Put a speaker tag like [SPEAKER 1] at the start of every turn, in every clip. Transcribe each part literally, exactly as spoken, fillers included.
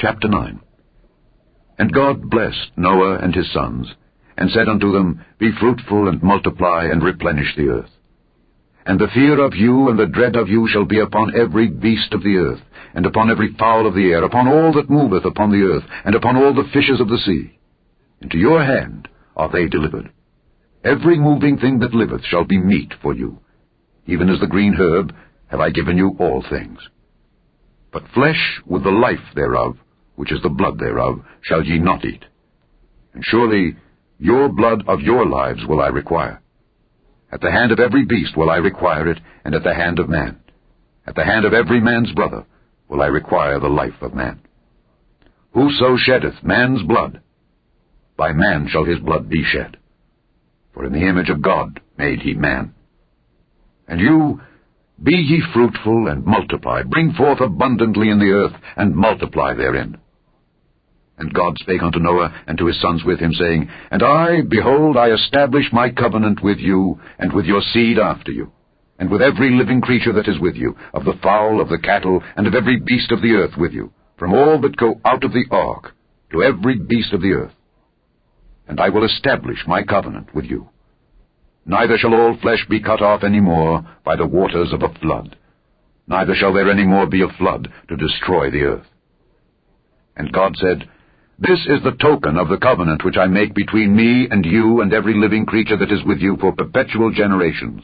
[SPEAKER 1] Chapter nine. And God blessed Noah and his sons, and said unto them, Be fruitful, and multiply, and replenish the earth. And the fear of you and the dread of you shall be upon every beast of the earth, and upon every fowl of the air, upon all that moveth upon the earth, and upon all the fishes of the sea. Into your hand are they delivered. Every moving thing that liveth shall be meat for you. Even as the green herb have I given you all things. But flesh with the life thereof, which is the blood thereof, shall ye not eat. And surely your blood of your lives will I require. At the hand of every beast will I require it, and at the hand of man. At the hand of every man's brother will I require the life of man. Whoso sheddeth man's blood, by man shall his blood be shed. For in the image of God made he man. And you, be ye fruitful, and multiply, bring forth abundantly in the earth, and multiply therein. And God spake unto Noah and to his sons with him, saying, And I, behold, I establish my covenant with you, and with your seed after you, and with every living creature that is with you, of the fowl, of the cattle, and of every beast of the earth with you, from all that go out of the ark, to every beast of the earth. And I will establish my covenant with you. Neither shall all flesh be cut off any more by the waters of a flood, neither shall there any more be a flood to destroy the earth. And God said, This is the token of the covenant which I make between me and you and every living creature that is with you for perpetual generations.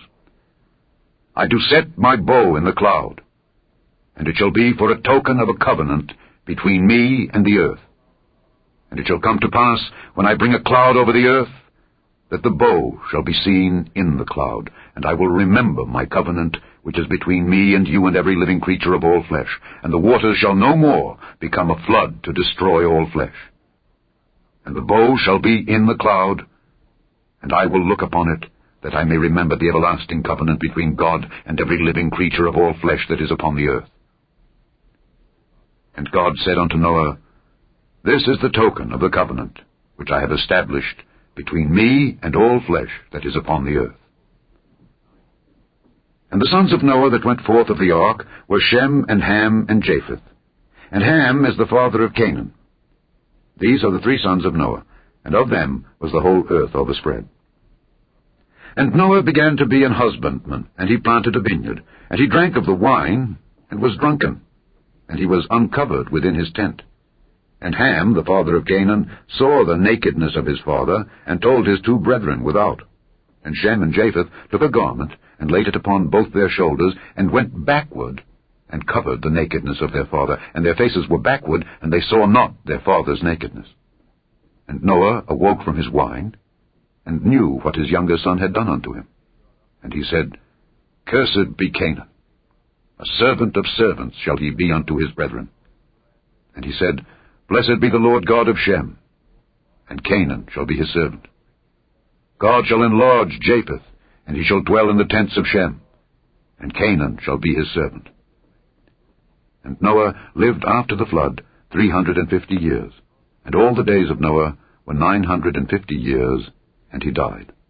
[SPEAKER 1] I do set my bow in the cloud, and it shall be for a token of a covenant between me and the earth. And it shall come to pass, when I bring a cloud over the earth, that the bow shall be seen in the cloud, and I will remember my covenant, which is between me and you and every living creature of all flesh, and the waters shall no more become a flood to destroy all flesh. And the bow shall be in the cloud, and I will look upon it, that I may remember the everlasting covenant between God and every living creature of all flesh that is upon the earth. And God said unto Noah, This is the token of the covenant, which I have established between me and all flesh that is upon the earth. And the sons of Noah that went forth of the ark were Shem, and Ham, and Japheth. And Ham is the father of Canaan. These are the three sons of Noah, and of them was the whole earth overspread. And Noah began to be an husbandman, and he planted a vineyard, and he drank of the wine, and was drunken, and he was uncovered within his tent. And Ham, the father of Canaan, saw the nakedness of his father, and told his two brethren without. And Shem and Japheth took a garment, and laid it upon both their shoulders, and went backward, and covered the nakedness of their father. And their faces were backward, and they saw not their father's nakedness. And Noah awoke from his wine, and knew what his younger son had done unto him. And he said, Cursed be Canaan, a servant of servants shall he be unto his brethren. And he said, Blessed be the Lord God of Shem, and Canaan shall be his servant. God shall enlarge Japheth, and he shall dwell in the tents of Shem, and Canaan shall be his servant. And Noah lived after the flood three hundred and fifty years, and all the days of Noah were nine hundred and fifty years, and he died.